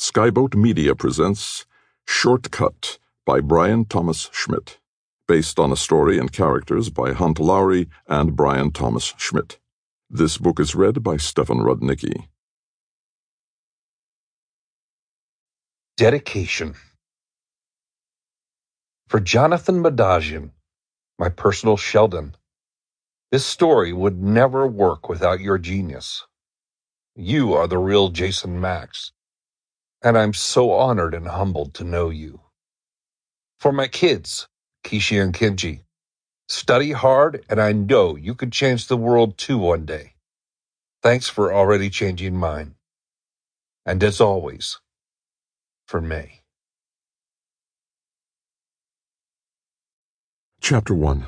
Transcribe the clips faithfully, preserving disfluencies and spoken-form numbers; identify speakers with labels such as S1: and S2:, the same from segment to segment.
S1: Skyboat Media presents Shortcut by Brian Thomas Schmidt, based on a story and characters by Hunt Lowry and Brian Thomas Schmidt. This book is read by Stefan Rudnicki.
S2: Dedication. For Jonathan Madagian, my personal Sheldon, this story would never work without your genius. You are the real Jason Max, and I'm so honored and humbled to know you. For my kids, Kishi and Kenji, study hard, and I know you could change the world too one day. Thanks for already changing mine. And as always, for May.
S1: Chapter one.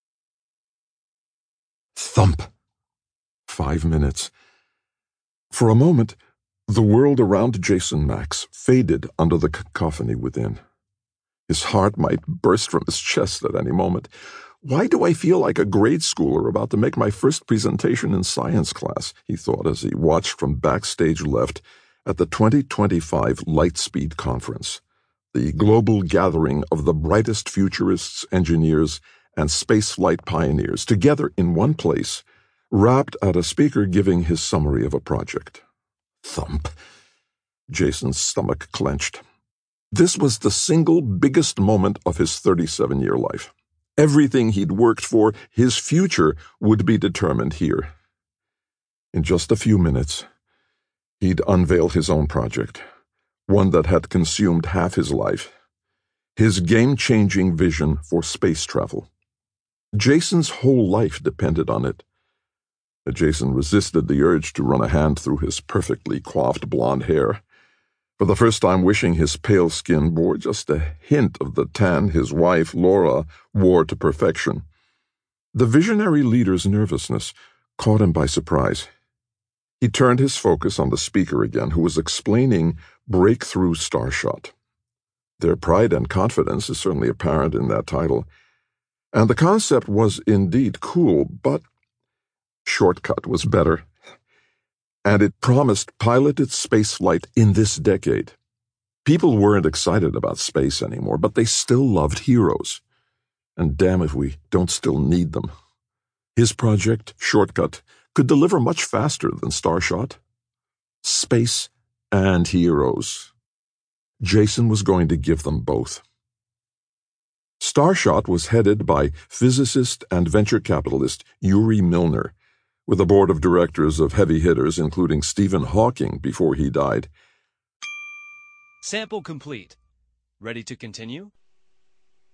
S1: Thump. Five minutes. For a moment, the world around Jason Max faded under the cacophony within. His heart might burst from his chest at any moment. Why do I feel like a grade schooler about to make my first presentation in science class, he thought as he watched from backstage left at the twenty twenty-five Lightspeed Conference, the global gathering of the brightest futurists, engineers, and spaceflight pioneers together in one place, rapped at a speaker giving his summary of a project. Thump. Jason's stomach clenched. This was the single biggest moment of his thirty-seven-year life. Everything he'd worked for, his future, would be determined here. In just a few minutes, he'd unveil his own project, one that had consumed half his life, his game-changing vision for space travel. Jason's whole life depended on it. Jason resisted the urge to run a hand through his perfectly coiffed blonde hair, for the first time wishing his pale skin bore just a hint of the tan his wife, Laura, wore to perfection. The visionary leader's nervousness caught him by surprise. He turned his focus on the speaker again, who was explaining Breakthrough Starshot. Their pride and confidence is certainly apparent in that title, and the concept was indeed cool, but Shortcut was better, and it promised piloted spaceflight in this decade. People weren't excited about space anymore, but they still loved heroes. And damn if we don't still need them. His project, Shortcut, could deliver much faster than Starshot. Space and heroes. Jason was going to give them both. Starshot was headed by physicist and venture capitalist Yuri Milner, with a board of directors of heavy hitters including Stephen Hawking before he died.
S3: Sample complete. Ready to continue?